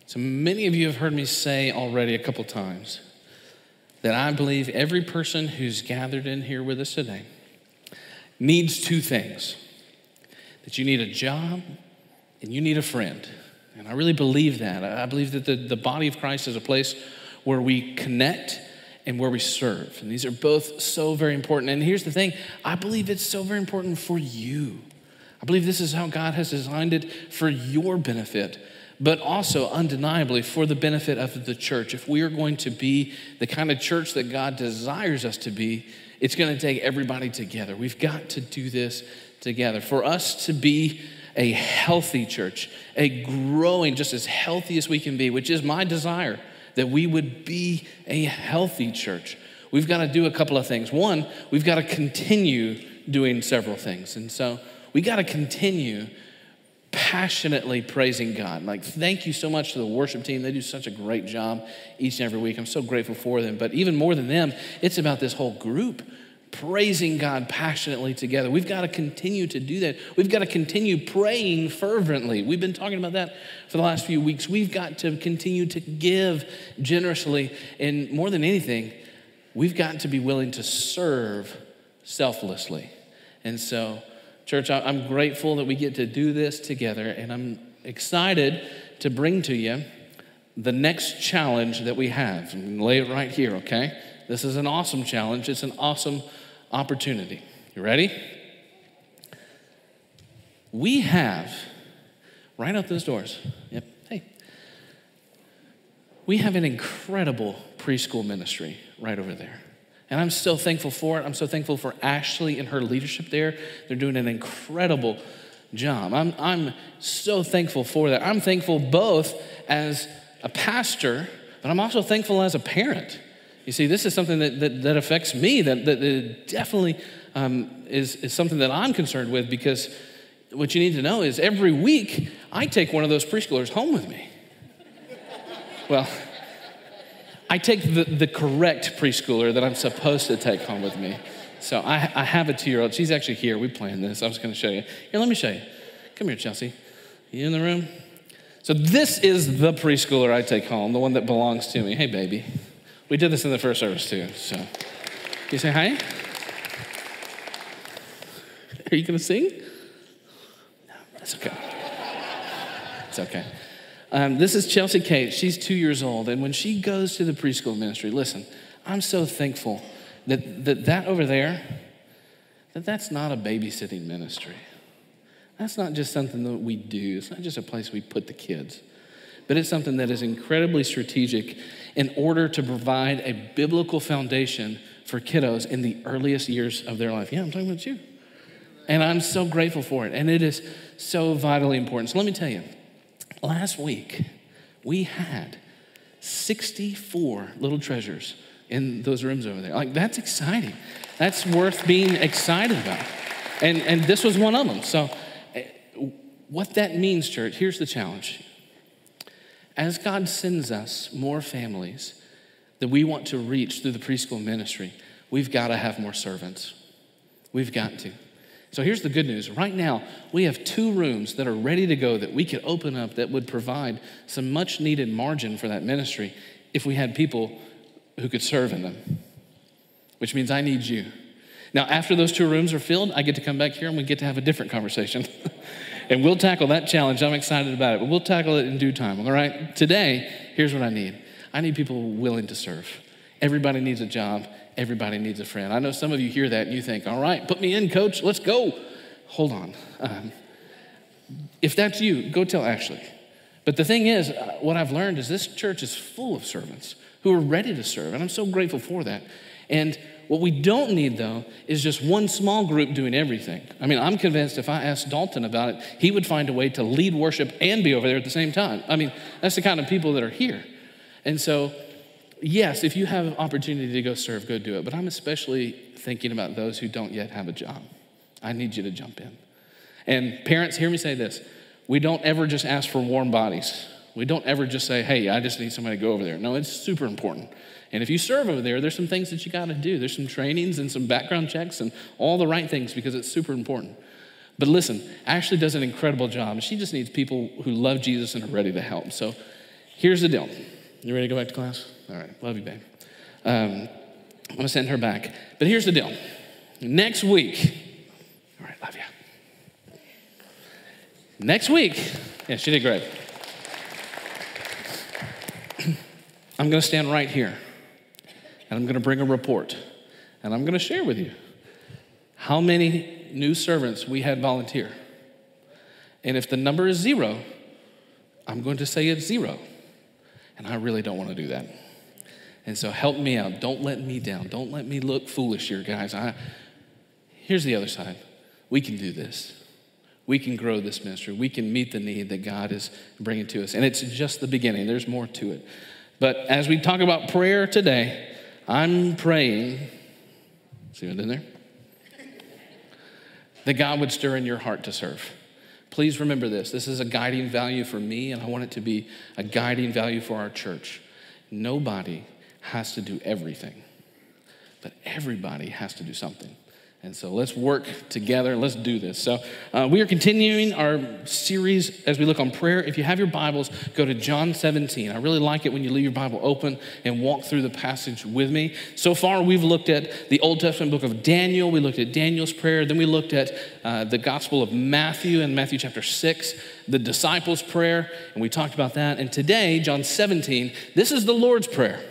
So many of you have heard me say already a couple times that I believe every person who's gathered in here with us today needs two things: that you need a job and you need a friend. And I really believe that. I believe that the body of Christ is a place where we connect and where we serve. And these are both so very important. And here's the thing, I believe it's so very important for you. I believe this is how God has designed it for your benefit, but also undeniably for the benefit of the church. If we are going to be the kind of church that God desires us to be, it's going to take everybody together. We've got to do this together. For us to be a healthy church, a growing, just as healthy as we can be, which is my desire, that we would be a healthy church, we've got to do a couple of things. One, we've got to continue doing several things. And so we got to continue passionately praising God. Like, thank you so much to the worship team. They do such a great job each and every week. I'm so grateful for them. But even more than them, it's about this whole group praising God passionately together. We've got to continue to do that. We've got to continue praying fervently. We've been talking about that for the last few weeks. We've got to continue to give generously. And more than anything, we've got to be willing to serve selflessly. And so, church, I'm grateful that we get to do this together, and I'm excited to bring to you the next challenge that we have. I'm gonna lay it right here, okay? This is an awesome challenge. It's an awesome opportunity. You ready? We have, right out those doors, yep, hey. We have an incredible preschool ministry right over there. And I'm so thankful for it. I'm so thankful for Ashley and her leadership there. They're doing an incredible job. I'm so thankful for that. I'm thankful both as a pastor, but I'm also thankful as a parent. You see, this is something that affects me, that definitely is something that I'm concerned with, because what you need to know is every week I take one of those preschoolers home with me. Well, I take the correct preschooler that I'm supposed to take home with me. So I have a 2-year-old. She's actually here. We planned this. I was going to show you. Here, let me show you. Come here, Chelsea. You in the room? So this is the preschooler I take home, the one that belongs to me. Hey, baby. We did this in the first service, too. So you say hi? Are you going to sing? No, that's okay. It's okay. This is Chelsea Kate. She's 2 years old. And when she goes to the preschool ministry, listen, I'm so thankful that over there, that's not a babysitting ministry. That's not just something that we do. It's not just a place we put the kids. But it's something that is incredibly strategic in order to provide a biblical foundation for kiddos in the earliest years of their life. Yeah, I'm talking about you. And I'm so grateful for it. And it is so vitally important. So let me tell you, last week, we had 64 little treasures in those rooms over there. Like, that's exciting. That's worth being excited about. And this was one of them. So what that means, church, here's the challenge. As God sends us more families that we want to reach through the preschool ministry, we've got to have more servants. We've got to. So here's the good news. Right now, we have 2 rooms that are ready to go that we could open up that would provide some much needed margin for that ministry if we had people who could serve in them, which means I need you. Now, after those 2 rooms are filled, I get to come back here and we get to have a different conversation. And we'll tackle that challenge. I'm excited about it, but we'll tackle it in due time, all right? Today, here's what I need. I need people willing to serve. Everybody needs a job. Everybody needs a friend. I know some of you hear that and you think, all right, put me in, coach. Let's go. Hold on. If that's you, go tell Ashley. But the thing is, what I've learned is this church is full of servants who are ready to serve, and I'm so grateful for that. And what we don't need, though, is just one small group doing everything. I mean, I'm convinced if I asked Dalton about it, he would find a way to lead worship and be over there at the same time. I mean, that's the kind of people that are here. And so, yes, if you have an opportunity to go serve, go do it. But I'm especially thinking about those who don't yet have a job. I need you to jump in. And parents, hear me say this. We don't ever just ask for warm bodies. We don't ever just say, hey, I just need somebody to go over there. No, it's super important. And if you serve over there, there's some things that you got to do. There's some trainings and some background checks and all the right things because it's super important. But listen, Ashley does an incredible job. She just needs people who love Jesus and are ready to help. So Here's the deal. You ready to go back to class? All right, love you, babe. I'm gonna send her back. But here's the deal. Next week, all right, love you. Next week, yeah, she did great. I'm gonna stand right here, and I'm gonna bring a report, and I'm gonna share with you how many new servants we had volunteer. And if the number is 0, I'm going to say it's 0. And I really don't want to do that. And so help me out. Don't let me down. Don't let me look foolish here, guys. Here's the other side. We can do this. We can grow this ministry. We can meet the need that God is bringing to us. And it's just the beginning. There's more to it. But as we talk about prayer today, I'm praying, see what I did there? That God would stir in your heart to serve. Please remember this. This is a guiding value for me, and I want it to be a guiding value for our church. Nobody has to do everything, but everybody has to do something. And so let's work together. Let's do this. So we are continuing our series as we look on prayer. If you have your Bibles, go to John 17. I really like it when you leave your Bible open and walk through the passage with me. So far, we've looked at the Old Testament book of Daniel. We looked at Daniel's prayer. Then we looked at the Gospel of Matthew in Matthew chapter 6, the disciples' prayer, and we talked about that. And today, John 17, this is the Lord's Prayer.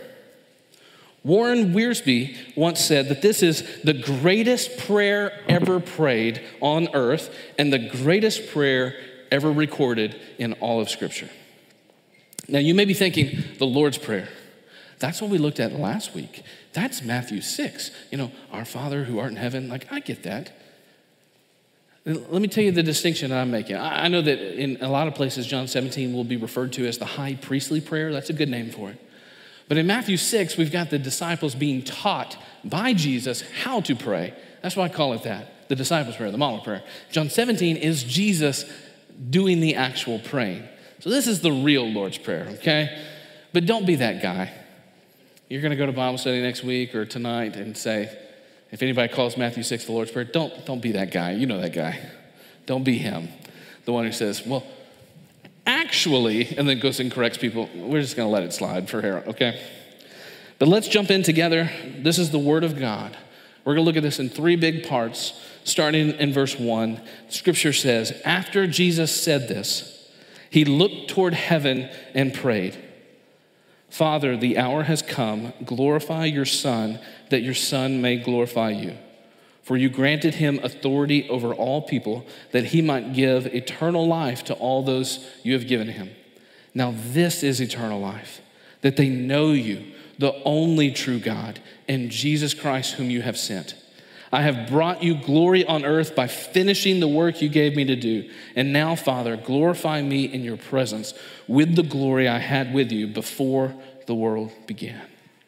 Warren Wiersbe once said that this is the greatest prayer ever prayed on earth and the greatest prayer ever recorded in all of Scripture. Now, you may be thinking, the Lord's Prayer. That's what we looked at last week. That's Matthew 6. Our Father who art in heaven. Like, I get that. Let me tell you the distinction I'm making. I know that in a lot of places, John 17 will be referred to as the high priestly prayer. That's a good name for it. But in Matthew 6, we've got the disciples being taught by Jesus how to pray. That's why I call it that, the disciples' prayer, the model prayer. John 17 is Jesus doing the actual praying. So this is the real Lord's Prayer, okay? But don't be that guy. You're going to go to Bible study next week or tonight and say, if anybody calls Matthew 6 the Lord's Prayer, don't be that guy. You know that guy. Don't be him. The one who says, well, actually, and then goes and corrects people. We're just going to let it slide for Harold, okay? But let's jump in together. This is the Word of God. We're going to look at this in 3 big parts, starting in verse 1. Scripture says, after Jesus said this, he looked toward heaven and prayed, Father, the hour has come. Glorify your Son, that your Son may glorify you. For you granted him authority over all people, that he might give eternal life to all those you have given him. Now this is eternal life, that they know you, the only true God, and Jesus Christ whom you have sent. I have brought you glory on earth by finishing the work you gave me to do. And now, Father, glorify me in your presence with the glory I had with you before the world began.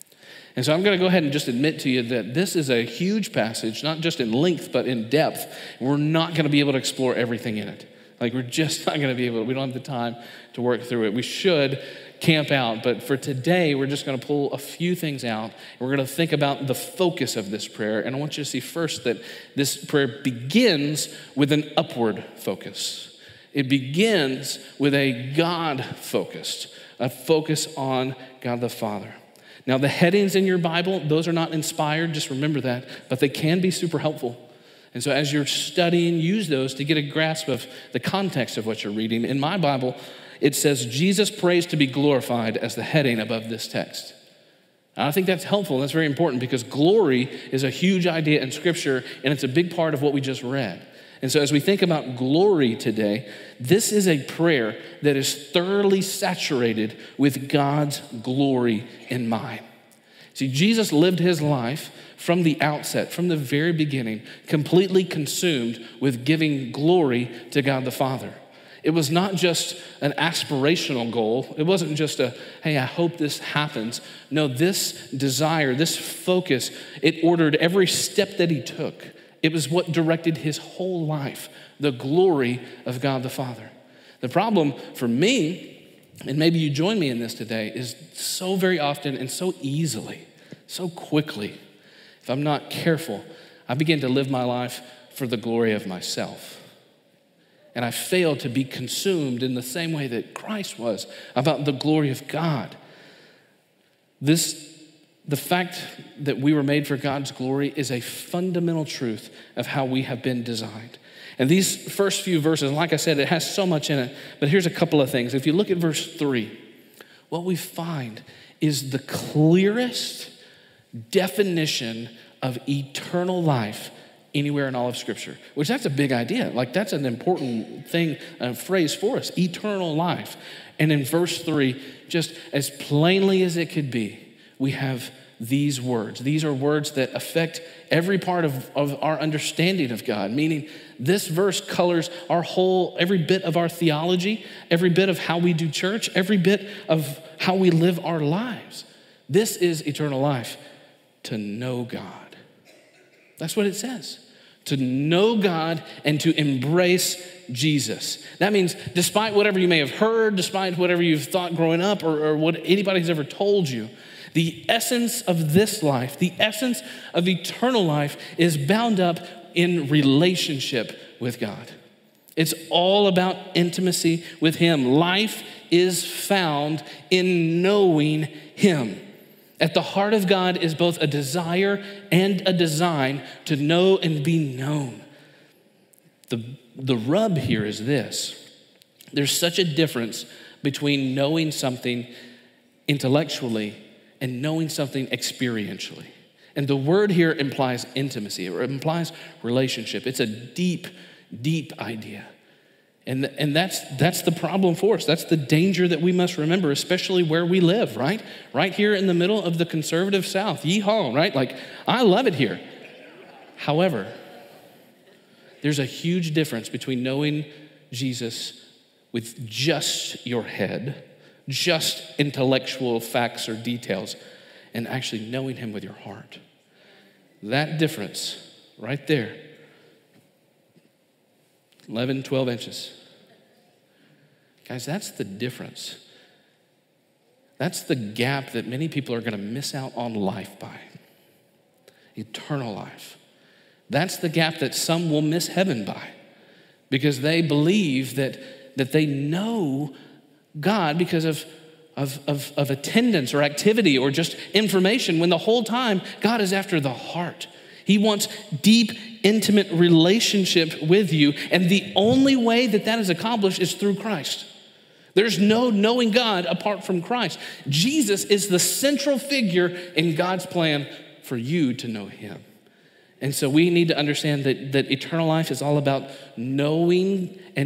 And so I'm going to go ahead and just admit to you that this is a huge passage, not just in length, but in depth. We're not going to be able to explore everything in it. Like, we're just not going to be able to. We don't have the time to work through it. We should camp out, but for today, we're just going to pull a few things out. We're going to think about the focus of this prayer. And I want you to see first that this prayer begins with an upward focus. It begins with a God-focused, a focus on God the Father. Now, the headings in your Bible, those are not inspired, just remember that, but they can be super helpful. And so as you're studying, use those to get a grasp of the context of what you're reading. In my Bible, it says, Jesus prays to be glorified as the heading above this text. And I think that's helpful, and that's very important because glory is a huge idea in Scripture, and it's a big part of what we just read. And so as we think about glory today, this is a prayer that is thoroughly saturated with God's glory in mind. See, Jesus lived his life from the outset, from the very beginning, completely consumed with giving glory to God the Father. It was not just an aspirational goal. It wasn't just a, hey, I hope this happens. No, this desire, this focus, it ordered every step that he took. It was what directed his whole life, the glory of God the Father. The problem for me, and maybe you join me in this today, is so very often and so easily, so quickly, if I'm not careful, I begin to live my life for the glory of myself. And I fail to be consumed in the same way that Christ was about the glory of God. The fact that we were made for God's glory is a fundamental truth of how we have been designed. And these first few verses, like I said, it has so much in it, but here's a couple of things. If you look at verse 3, what we find is the clearest definition of eternal life anywhere in all of Scripture, which that's a big idea. Like that's an important thing, a phrase for us, eternal life. And in verse 3, just as plainly as it could be, we have these words. These are words that affect every part of our understanding of God, meaning this verse colors every bit of our theology, every bit of how we do church, every bit of how we live our lives. This is eternal life, to know God. That's what it says. To know God and to embrace Jesus. That means despite whatever you may have heard, despite whatever you've thought growing up or what anybody's ever told you, the essence of this life, the essence of eternal life is bound up in relationship with God. It's all about intimacy with Him. Life is found in knowing Him. At the heart of God is both a desire and a design to know and be known. The rub here is this. There's such a difference between knowing something intellectually and knowing something experientially. And the word here implies intimacy, or it implies relationship. It's a deep, deep idea. And that's the problem for us. That's the danger that we must remember, especially where we live, right? Right here in the middle of the conservative South. Yeehaw, right? Like, I love it here. However, there's a huge difference between knowing Jesus with just your head, just intellectual facts or details, and actually knowing Him with your heart. That difference right there, 11, 12 inches. Guys, that's the difference. That's the gap that many people are going to miss out on life by. Eternal life. That's the gap that some will miss heaven by, because they believe that they know God because of attendance or activity or just information, when the whole time God is after the heart. He wants deep, intimate relationship with you, and the only way that is accomplished is through Christ. There's no knowing God apart from Christ. Jesus is the central figure in God's plan for you to know Him. And so we need to understand that eternal life is all about knowing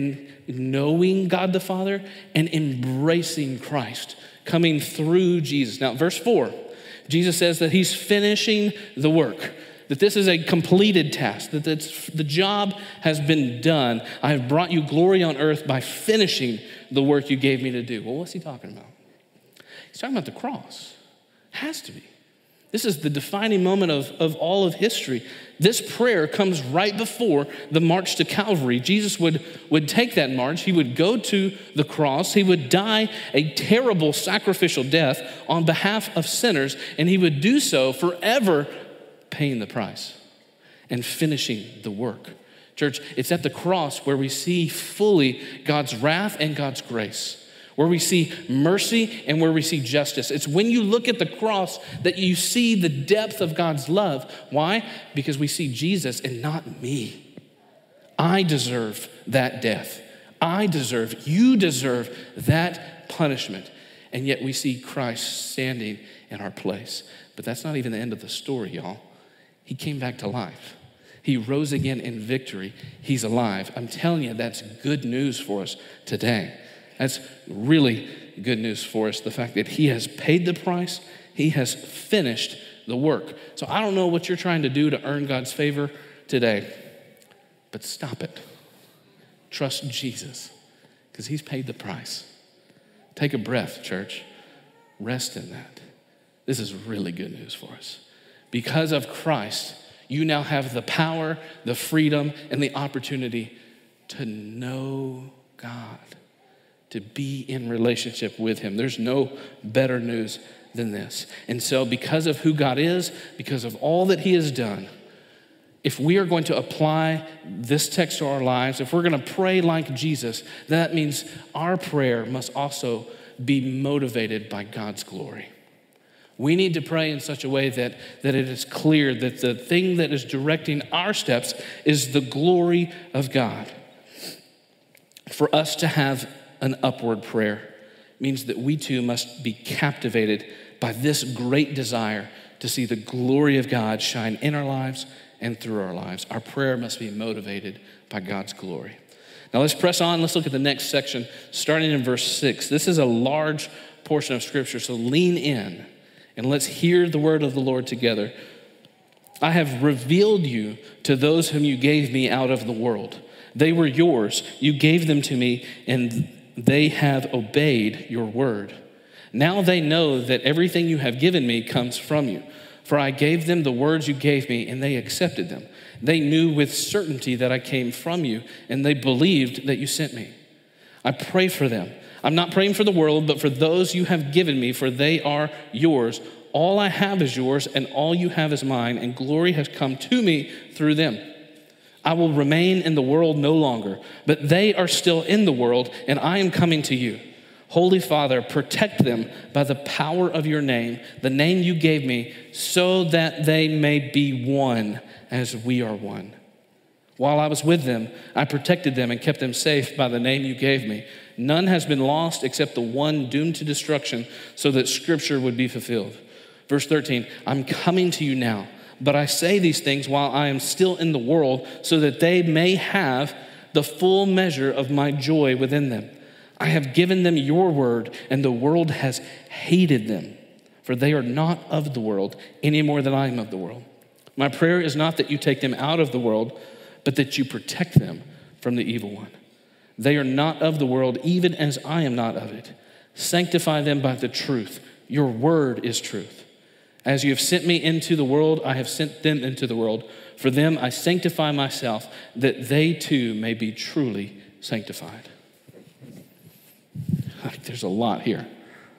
God the Father and embracing Christ, coming through Jesus. Now, verse 4, Jesus says that He's finishing the work, that this is a completed task, that the job has been done. I have brought you glory on earth by finishing the work you gave me to do. Well, what's He talking about? He's talking about the cross. It has to be. This is the defining moment of all of history. This prayer comes right before the march to Calvary. Jesus would take that march. He would go to the cross. He would die a terrible sacrificial death on behalf of sinners, and He would do so forever, paying the price and finishing the work. Church, it's at the cross where we see fully God's wrath and God's grace, where we see mercy and where we see justice. It's when you look at the cross that you see the depth of God's love. Why? Because we see Jesus and not me. I deserve that death. You deserve that punishment. And yet we see Christ standing in our place. But that's not even the end of the story, y'all. He came back to life. He rose again in victory. He's alive. I'm telling you, that's good news for us today. That's really good news for us, the fact that He has paid the price. He has finished the work. So I don't know what you're trying to do to earn God's favor today, but stop it. Trust Jesus, because He's paid the price. Take a breath, church. Rest in that. This is really good news for us. Because of Christ, you now have the power, the freedom, and the opportunity to know God, to be in relationship with Him. There's no better news than this. And so because of who God is, because of all that He has done, if we are going to apply this text to our lives, if we're going to pray like Jesus, then that means our prayer must also be motivated by God's glory. We need to pray in such a way that it is clear that the thing that is directing our steps is the glory of God. For us to have an upward prayer means that we too must be captivated by this great desire to see the glory of God shine in our lives and through our lives. Our prayer must be motivated by God's glory. Now let's press on. Let's look at the next section, starting in verse 6. This is a large portion of Scripture, so lean in and let's hear the word of the Lord together. I have revealed you to those whom you gave me out of the world. They were yours. You gave them to me, and they have obeyed your word. Now they know that everything you have given me comes from you. For I gave them the words you gave me, and they accepted them. They knew with certainty that I came from you, and they believed that you sent me. I pray for them. I'm not praying for the world, but for those you have given me, for they are yours. All I have is yours, and all you have is mine, and glory has come to me through them. I will remain in the world no longer, but they are still in the world, and I am coming to you. Holy Father, protect them by the power of your name, the name you gave me, so that they may be one as we are one. While I was with them, I protected them and kept them safe by the name you gave me. None has been lost except the one doomed to destruction, so that Scripture would be fulfilled. Verse 13, I'm coming to you now, but I say these things while I am still in the world, so that they may have the full measure of my joy within them. I have given them your word, and the world has hated them, for they are not of the world any more than I am of the world. My prayer is not that you take them out of the world, but that you protect them from the evil one. They are not of the world, even as I am not of it. Sanctify them by the truth. Your word is truth. As you have sent me into the world, I have sent them into the world. For them I sanctify myself, that they too may be truly sanctified. There's a lot here.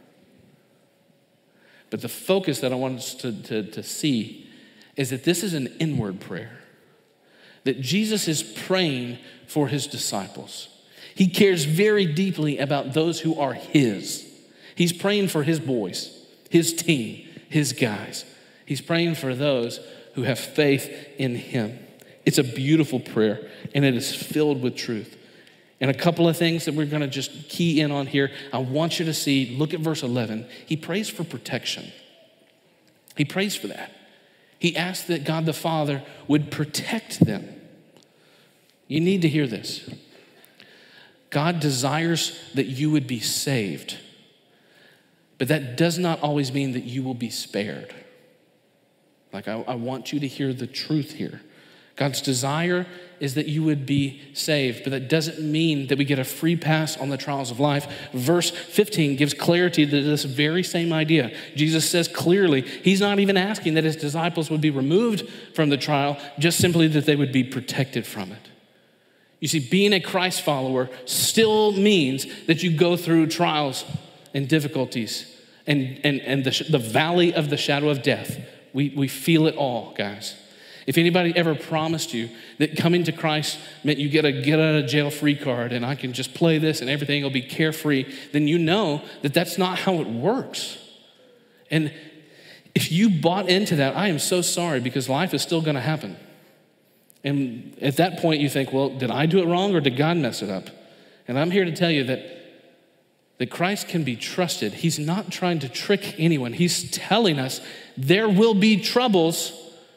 But the focus that I want us to see is that this is an inward prayer. That Jesus is praying for his disciples. He cares very deeply about those who are his. He's praying for his boys, his team, his guys. He's praying for those who have faith in him. It's a beautiful prayer, and it is filled with truth. And a couple of things that we're going to just key in on here. I want you to see, look at verse 11. He prays for protection. He prays for that. He asks that God the Father would protect them. You need to hear this. God desires that you would be saved, but that does not always mean that you will be spared. Like, I want you to hear the truth here. God's desire is that you would be saved, but that doesn't mean that we get a free pass on the trials of life. Verse 15 gives clarity to this very same idea. Jesus says clearly, he's not even asking that his disciples would be removed from the trial, just simply that they would be protected from it. You see, being a Christ follower still means that you go through trials and difficulties and the valley of the shadow of death. We feel it all, guys. If anybody ever promised you that coming to Christ meant you get a get out of jail free card and I can just play this and everything will be carefree, then you know that that's not how it works. And if you bought into that, I am so sorry, because life is still going to happen. And at that point you think, well, did I do it wrong or did God mess it up? And I'm here to tell you that Christ can be trusted. He's not trying to trick anyone. He's telling us there will be troubles,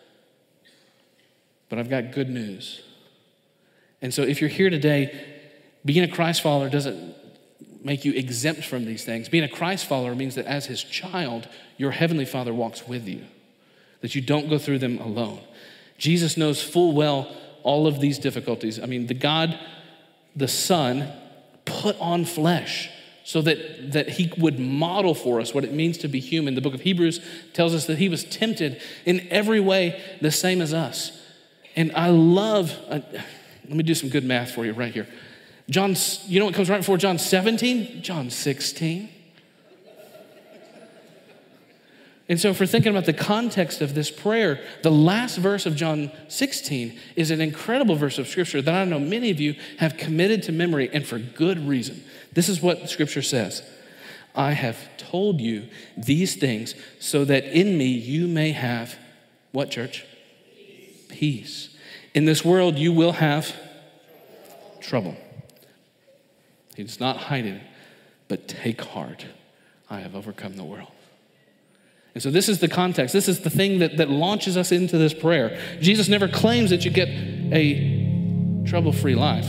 but I've got good news. And so if you're here today, being a Christ follower doesn't make you exempt from these things. Being a Christ follower means that as his child, your heavenly Father walks with you, that you don't go through them alone. Jesus knows full well all of these difficulties. I mean, the Son, put on flesh so that he would model for us what it means to be human. The book of Hebrews tells us that he was tempted in every way the same as us. And I love, let me do some good math for you right here. John, you know what comes right before John 17? John 16. And so if we're thinking about the context of this prayer, the last verse of John 16 is an incredible verse of Scripture that I know many of you have committed to memory, and for good reason. This is what Scripture says. I have told you these things so that in me you may have, what, church? Peace. In this world you will have trouble. He's not hiding it, but take heart. I have overcome the world. And so this is the context. This is the thing that launches us into this prayer. Jesus never claims that you get a trouble-free life.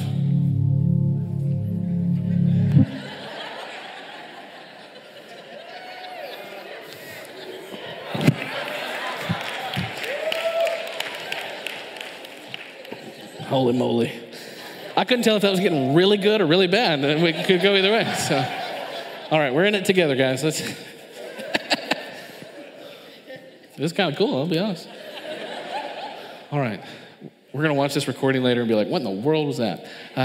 Holy moly. I couldn't tell if that was getting really good or really bad. We could go either way. So, all right, we're in it together, guys. Let's. This is kind of cool, I'll be honest. All right, we're going to watch this recording later and be like, what in the world was that?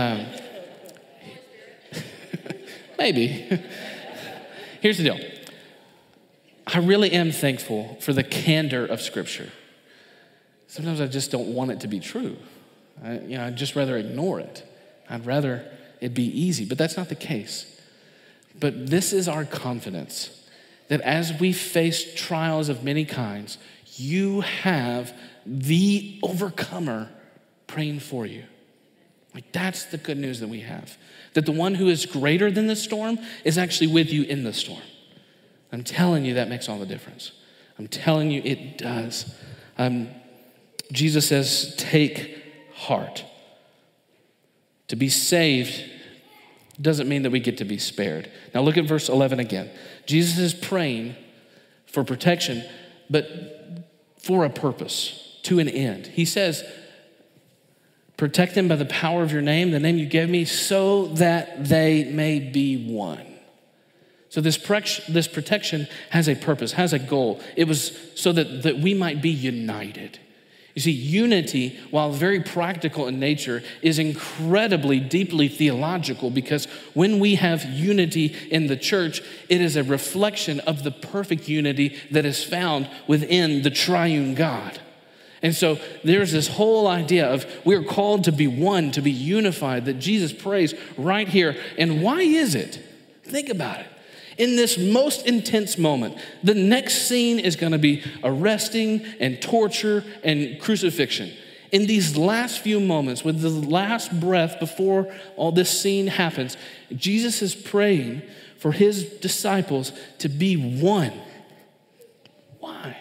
Maybe. Here's the deal. I really am thankful for the candor of Scripture. Sometimes I just don't want it to be true. I'd just rather ignore it. I'd rather it be easy, but that's not the case. But this is our confidence, that as we face trials of many kinds, you have the overcomer praying for you. Like, that's the good news that we have. That the one who is greater than the storm is actually with you in the storm. I'm telling you, that makes all the difference. I'm telling you, it does. Jesus says, take heart. To be saved doesn't mean that we get to be spared. Now look at verse 11 again. Jesus is praying for protection, but for a purpose, to an end. He says, protect them by the power of your name, the name you gave me, so that they may be one. So this protection has a purpose, has a goal. It was so that we might be united. You see, unity, while very practical in nature, is incredibly deeply theological, because when we have unity in the church, it is a reflection of the perfect unity that is found within the triune God. And so there's this whole idea of we're called to be one, to be unified, that Jesus prays right here. And why is it? Think about it. In this most intense moment, the next scene is going to be arresting and torture and crucifixion. In these last few moments, with the last breath before all this scene happens, Jesus is praying for his disciples to be one. Why?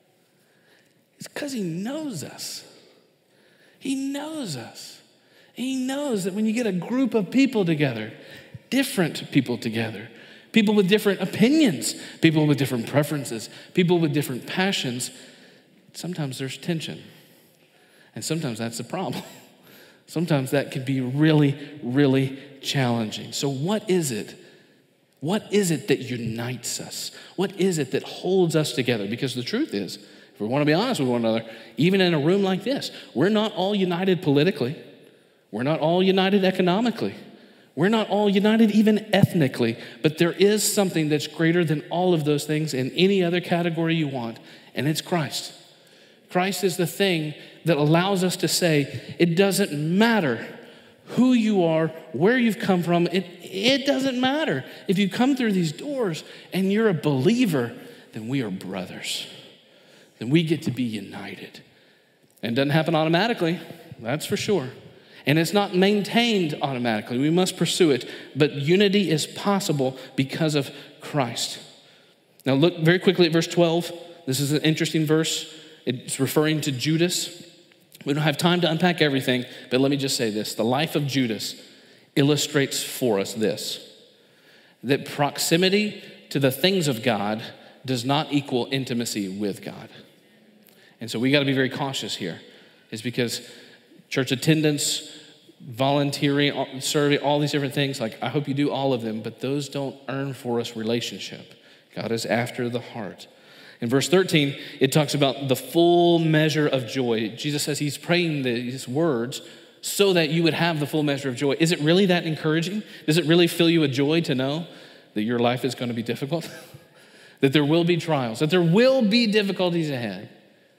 It's because he knows us. He knows us. He knows that when you get a group of people together, different people together, people with different opinions, people with different preferences, people with different passions, sometimes there's tension. And sometimes that's the problem. Sometimes that can be really, really challenging. So what is it? What is it that unites us? What is it that holds us together? Because the truth is, if we want to be honest with one another, even in a room like this, we're not all united politically. We're not all united economically. We're not all united even ethnically, but there is something that's greater than all of those things in any other category you want, and it's Christ. Christ is the thing that allows us to say, it doesn't matter who you are, where you've come from, it doesn't matter. If you come through these doors and you're a believer, then we are brothers. Then we get to be united. And it doesn't happen automatically, that's for sure. And it's not maintained automatically. We must pursue it. But unity is possible because of Christ. Now look very quickly at verse 12. This is an interesting verse. It's referring to Judas. We don't have time to unpack everything, but let me just say this. The life of Judas illustrates for us this, that proximity to the things of God does not equal intimacy with God. And so we got to be very cautious here. It's because church attendance, volunteering, serving, all these different things, like I hope you do all of them, but those don't earn for us relationship. God is after the heart. In verse 13, it talks about the full measure of joy. Jesus says he's praying these words so that you would have the full measure of joy. Is it really that encouraging? Does it really fill you with joy to know that your life is going to be difficult? that there will be trials, that there will be difficulties ahead.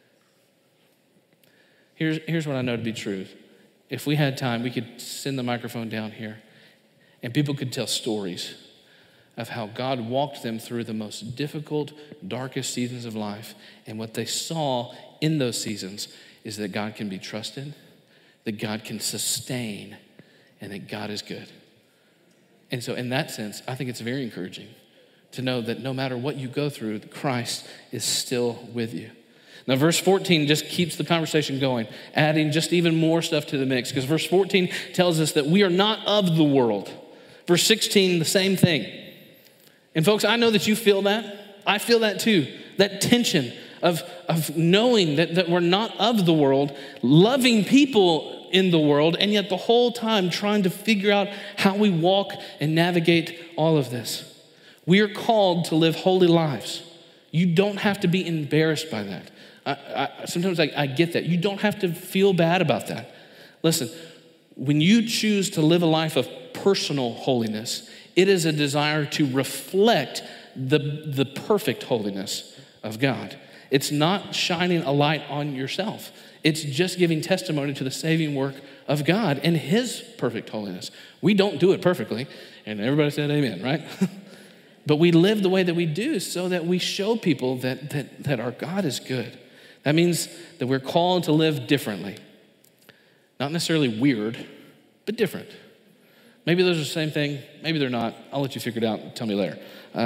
Here's what I know to be true. If we had time, we could send the microphone down here and people could tell stories of how God walked them through the most difficult, darkest seasons of life. And what they saw in those seasons is that God can be trusted, that God can sustain, and that God is good. And so in that sense, I think it's very encouraging to know that no matter what you go through, Christ is still with you. Now, verse 14 just keeps the conversation going, adding just even more stuff to the mix, because verse 14 tells us that we are not of the world. Verse 16, the same thing. And folks, I know that you feel that. I feel that too, that tension of knowing that we're not of the world, loving people in the world, and yet the whole time trying to figure out how we walk and navigate all of this. We are called to live holy lives. You don't have to be embarrassed by that. Sometimes I get that. You don't have to feel bad about that. Listen, when you choose to live a life of personal holiness, it is a desire to reflect the perfect holiness of God. It's not shining a light on yourself. It's just giving testimony to the saving work of God and His perfect holiness. We don't do it perfectly, and everybody said amen, right? But we live the way that we do so that we show people that our God is good. That means that we're called to live differently. Not necessarily weird, but different. Maybe those are the same thing. Maybe they're not. I'll let you figure it out and tell me later.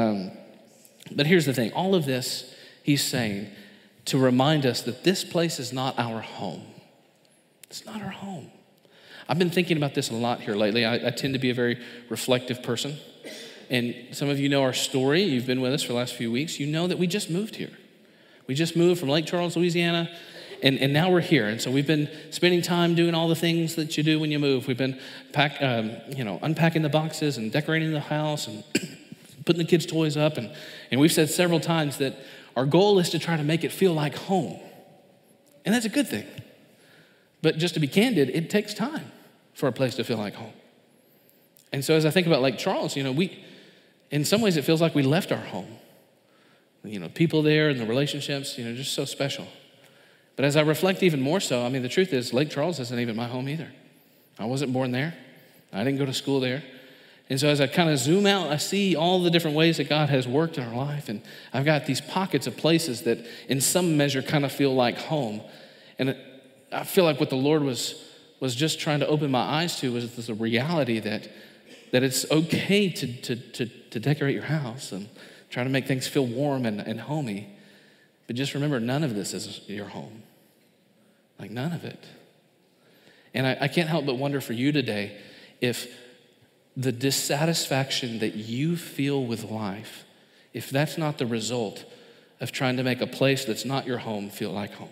But here's the thing. All of this, he's saying to remind us that this place is not our home. It's not our home. I've been thinking about this a lot here lately. I tend to be a very reflective person. And some of you know our story. You've been with us for the last few weeks. You know that we just moved here. We just moved from Lake Charles, Louisiana, and now we're here. And so we've been spending time doing all the things that you do when you move. We've been unpacking the boxes and decorating the house and putting the kids' toys up. And we've said several times that our goal is to try to make it feel like home. And that's a good thing. But just to be candid, it takes time for a place to feel like home. And so as I think about Lake Charles, in some ways it feels like we left our home. People there and the relationships, just so special. But as I reflect even more so, the truth is Lake Charles isn't even my home either. I wasn't born there. I didn't go to school there. And so as I kind of zoom out, I see all the different ways that God has worked in our life. And I've got these pockets of places that in some measure kind of feel like home. And I feel like what the Lord was just trying to open my eyes to was the reality that it's okay to decorate your house and try to make things feel warm and homey. But just remember, none of this is your home. Like none of it. And I can't help but wonder for you today if the dissatisfaction that you feel with life, if that's not the result of trying to make a place that's not your home feel like home.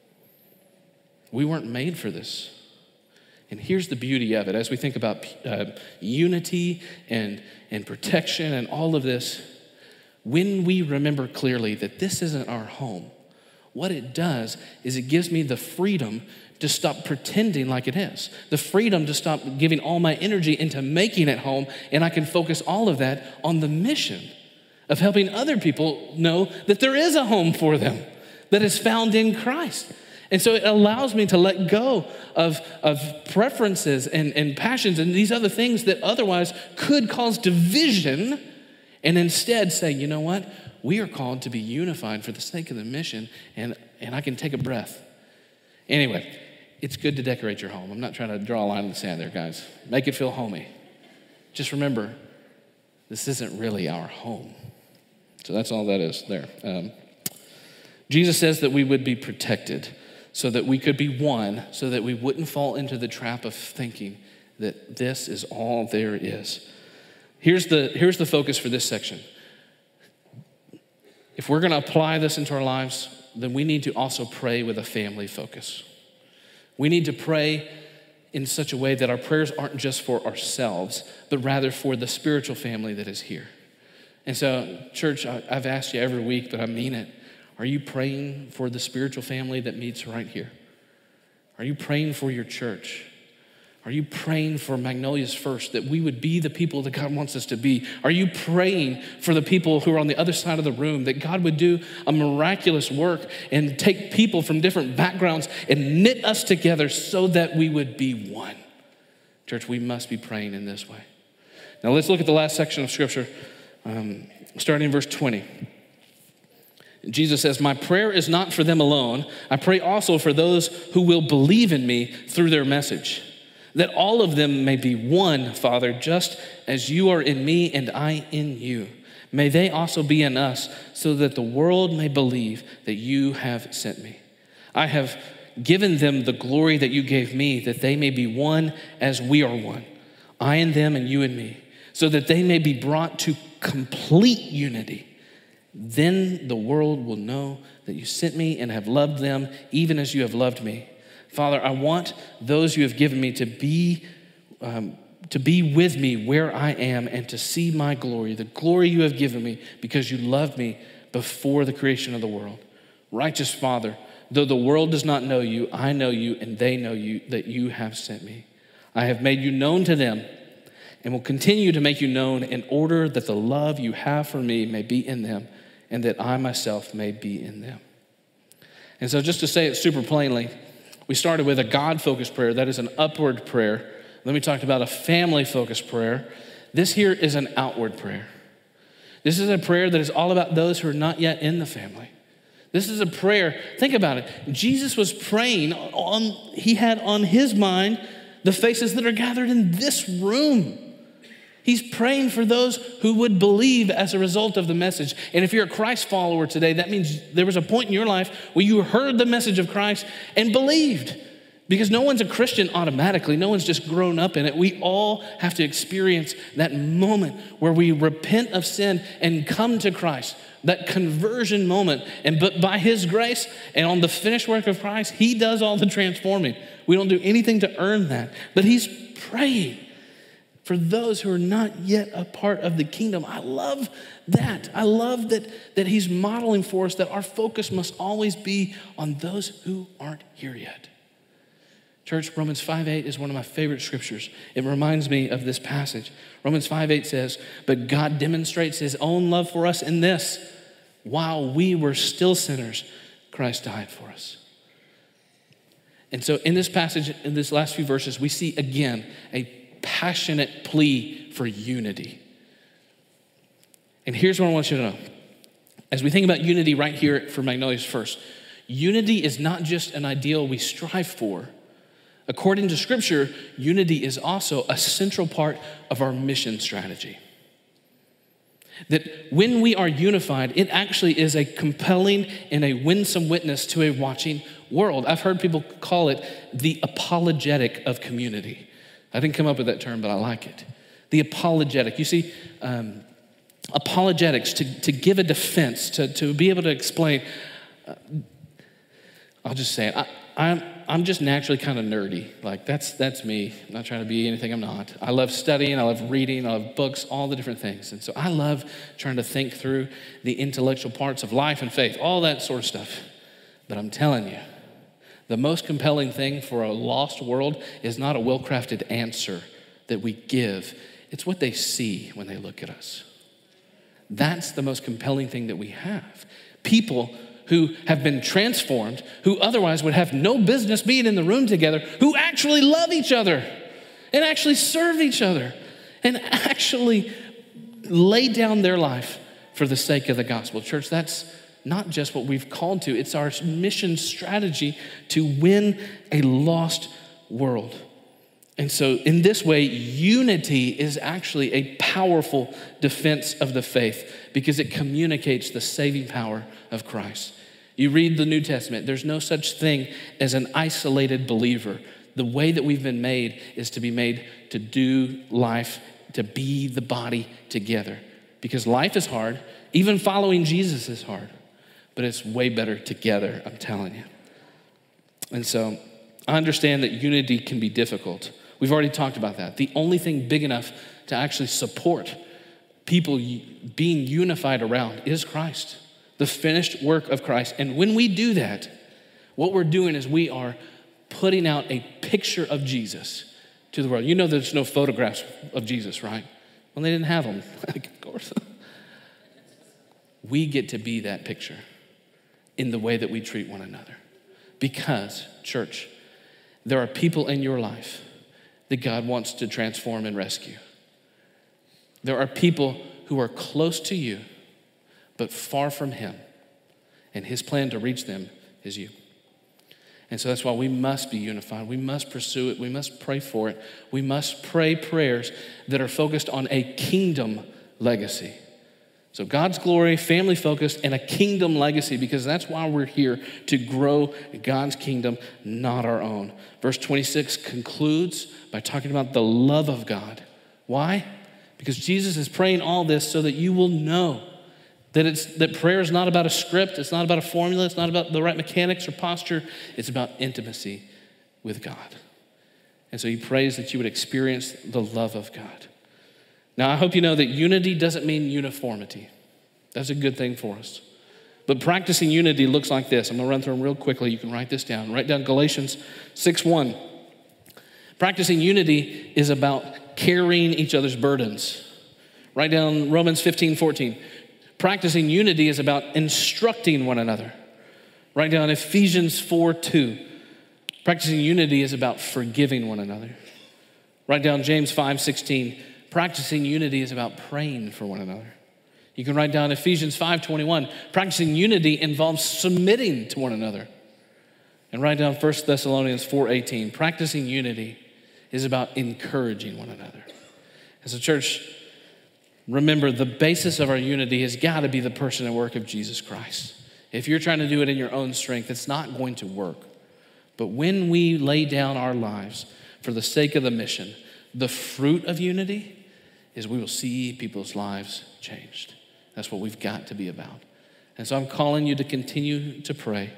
We weren't made for this. And here's the beauty of it. As we think about unity and protection and all of this, when we remember clearly that this isn't our home, what it does is it gives me the freedom to stop pretending like it is, the freedom to stop giving all my energy into making it home, and I can focus all of that on the mission of helping other people know that there is a home for them that is found in Christ. And so it allows me to let go of preferences and passions and these other things that otherwise could cause division, and instead say, you know what? We are called to be unified for the sake of the mission, and I can take a breath. Anyway, it's good to decorate your home. I'm not trying to draw a line in the sand there, guys. Make it feel homey. Just remember, this isn't really our home. So that's all that is there. Jesus says that we would be protected so that we could be one, so that we wouldn't fall into the trap of thinking that this is all there is. Here's the focus for this section. If we're going to apply this into our lives, then we need to also pray with a family focus. We need to pray in such a way that our prayers aren't just for ourselves, but rather for the spiritual family that is here. And so, church, I've asked you every week, but I mean it. Are you praying for the spiritual family that meets right here? Are you praying for your church? Are you praying for Magnolia's First, that we would be the people that God wants us to be? Are you praying for the people who are on the other side of the room, that God would do a miraculous work and take people from different backgrounds and knit us together so that we would be one? Church, we must be praying in this way. Now let's look at the last section of Scripture, starting in verse 20. Jesus says, my prayer is not for them alone. I pray also for those who will believe in me through their message, that all of them may be one, Father, just as you are in me and I in you. May they also be in us, so that the world may believe that you have sent me. I have given them the glory that you gave me, that they may be one as we are one, I and them and you and me, so that they may be brought to complete unity. Then the world will know that you sent me and have loved them even as you have loved me. Father, I want those you have given me to be with me where I am and to see my glory, the glory you have given me because you loved me before the creation of the world. Righteous Father, though the world does not know you, I know you and they know you, that you have sent me. I have made you known to them and will continue to make you known in order that the love you have for me may be in them and that I myself may be in them. And so just to say it super plainly, we started with a God-focused prayer. That is an upward prayer. Then we talked about a family-focused prayer. This here is an outward prayer. This is a prayer that is all about those who are not yet in the family. This is a prayer, think about it. Jesus was praying he had on his mind the faces that are gathered in this room. He's praying for those who would believe as a result of the message. And if you're a Christ follower today, that means there was a point in your life where you heard the message of Christ and believed. Because no one's a Christian automatically. No one's just grown up in it. We all have to experience that moment where we repent of sin and come to Christ. That conversion moment. But by his grace and on the finished work of Christ, he does all the transforming. We don't do anything to earn that. But he's praying for those who are not yet a part of the kingdom. I love that. I love that he's modeling for us that our focus must always be on those who aren't here yet. Church, Romans 5:8 is one of my favorite scriptures. It reminds me of this passage. Romans 5:8 says, but God demonstrates his own love for us in this: while we were still sinners, Christ died for us. And so in this passage, in this last few verses, we see again a passionate plea for unity. And here's what I want you to know. As we think about unity right here for Magnolia's First, unity is not just an ideal we strive for. According to Scripture, unity is also a central part of our mission strategy. That when we are unified, it actually is a compelling and a winsome witness to a watching world. I've heard people call it the apologetic of community. I didn't come up with that term, but I like it. The apologetic. You see, apologetics, to give a defense, to be able to explain. I'll just say it. I'm just naturally kind of nerdy. Like, that's me. I'm not trying to be anything I'm not. I love studying. I love reading. I love books, all the different things. And so I love trying to think through the intellectual parts of life and faith, all that sort of stuff. But I'm telling you, the most compelling thing for a lost world is not a well-crafted answer that we give. It's what they see when they look at us. That's the most compelling thing that we have. People who have been transformed, who otherwise would have no business being in the room together, who actually love each other and actually serve each other and actually lay down their life for the sake of the gospel. Church, that's not just what we've called to. It's our mission strategy to win a lost world. And so in this way, unity is actually a powerful defense of the faith because it communicates the saving power of Christ. You read the New Testament, there's no such thing as an isolated believer. The way that we've been made is to be made to do life, to be the body together. Because life is hard. Even following Jesus is hard. But it's way better together, I'm telling you. And so I understand that unity can be difficult. We've already talked about that. The only thing big enough to actually support people being unified around is Christ, the finished work of Christ. And when we do that, what we're doing is we are putting out a picture of Jesus to the world. You know there's no photographs of Jesus, right? Well, they didn't have them, of course. We get to be that picture in the way that we treat one another. Because, church, there are people in your life that God wants to transform and rescue. There are people who are close to you, but far from him. And his plan to reach them is you. And so that's why we must be unified. We must pursue it. We must pray for it. We must pray prayers that are focused on a kingdom legacy. So God's glory, family focused, and a kingdom legacy, because that's why we're here, to grow God's kingdom, not our own. Verse 26 concludes by talking about the love of God. Why? Because Jesus is praying all this so that you will know that prayer is not about a script, it's not about a formula, it's not about the right mechanics or posture, it's about intimacy with God. And so he prays that you would experience the love of God. Now, I hope you know that unity doesn't mean uniformity. That's a good thing for us. But practicing unity looks like this. I'm going to run through them real quickly. You can write this down. Write down Galatians 6:1. Practicing unity is about carrying each other's burdens. Write down Romans 15:14. Practicing unity is about instructing one another. Write down Ephesians 4:2. Practicing unity is about forgiving one another. Write down James 5:16. Practicing unity is about praying for one another. You can write down Ephesians 5:21. Practicing unity involves submitting to one another. And write down 1 Thessalonians 4:18. Practicing unity is about encouraging one another. As a church, remember the basis of our unity has got to be the person and work of Jesus Christ. If you're trying to do it in your own strength, it's not going to work. But when we lay down our lives for the sake of the mission, the fruit of unity is we will see people's lives changed. That's what we've got to be about. And so I'm calling you to continue to pray,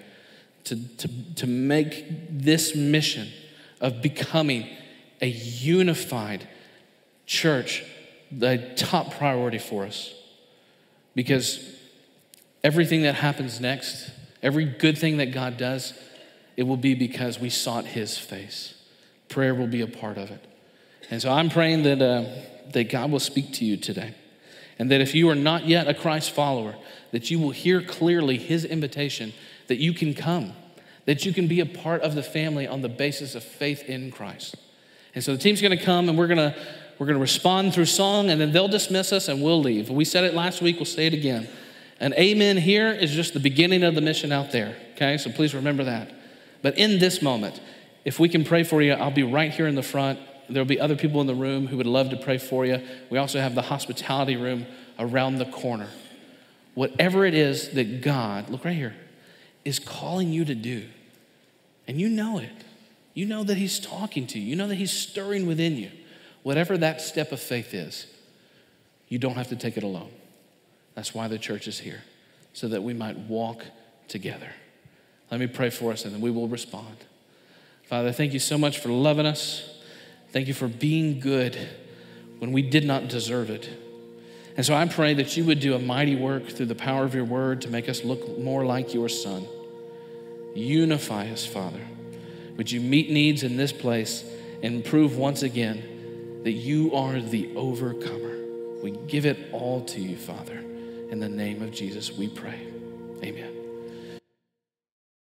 to make this mission of becoming a unified church the top priority for us. Because everything that happens next, every good thing that God does, it will be because we sought his face. Prayer will be a part of it. And so I'm praying that God will speak to you today. And that if you are not yet a Christ follower, that you will hear clearly his invitation that you can come, that you can be a part of the family on the basis of faith in Christ. And so the team's gonna come and we're gonna respond through song, and then they'll dismiss us and we'll leave. We said it last week, we'll say it again. An amen here is just the beginning of the mission out there, okay? So please remember that. But in this moment, if we can pray for you, I'll be right here in the front. There'll be other people in the room who would love to pray for you. We also have the hospitality room around the corner. Whatever it is that God, look right here, is calling you to do, and you know it. You know that he's talking to you. You know that he's stirring within you. Whatever that step of faith is, you don't have to take it alone. That's why the church is here, so that we might walk together. Let me pray for us, and then we will respond. Father, thank you so much for loving us. Thank you for being good when we did not deserve it. And so I pray that you would do a mighty work through the power of your word to make us look more like your Son. Unify us, Father. Would you meet needs in this place and prove once again that you are the overcomer. We give it all to you, Father. In the name of Jesus, we pray. Amen.